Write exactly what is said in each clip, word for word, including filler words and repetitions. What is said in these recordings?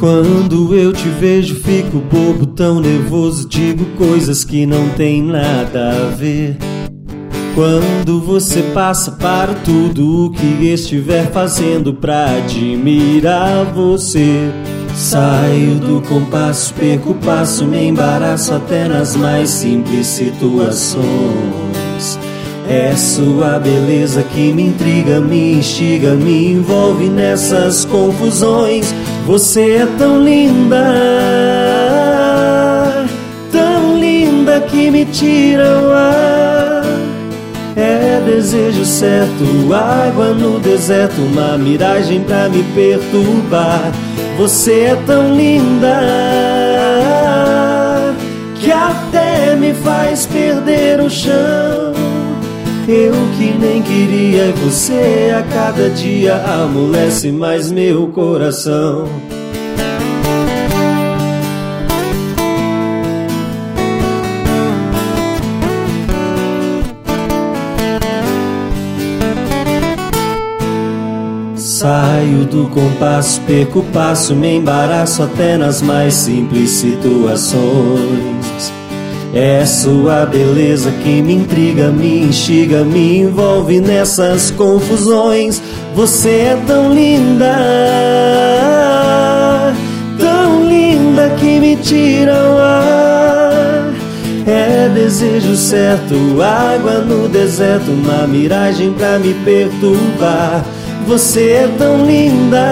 Quando eu te vejo fico bobo, tão nervoso, digo coisas que não tem nada a ver. Quando você passa, paro tudo o que estiver fazendo pra admirar você. Saio do compasso, perco o passo, me embaraço até nas mais simples situações. É sua beleza que me intriga, me instiga, me envolve nessas confusões. Você é tão linda, tão linda que me tira o ar. É desejo certo, água no deserto, uma miragem pra me perturbar. Você é tão linda que até me faz perder o chão. Eu que nem queria, você a cada dia amolece mais meu coração. Saio do compasso, perco o passo, me embaraço até nas mais simples situações. É sua beleza que me intriga, me instiga, me envolve nessas confusões. Você é tão linda, tão linda que me tira o ar. É desejo certo, água no deserto, uma miragem pra me perturbar. Você é tão linda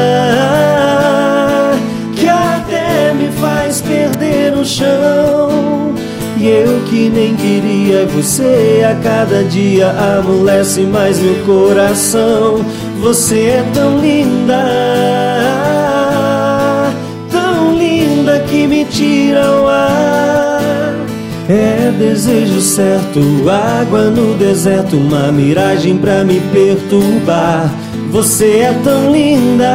que até me faz perder o chão. E eu que nem queria, você a cada dia amolece mais meu coração. Você é tão linda, tão linda que me tira o ar. É desejo certo, água no deserto, uma miragem pra me perturbar. Você é tão linda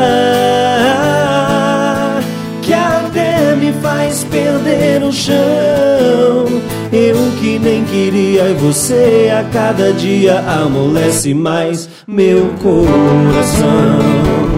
que até me faz perder o chão. Eu que nem queria, e você a cada dia amolece mais meu coração.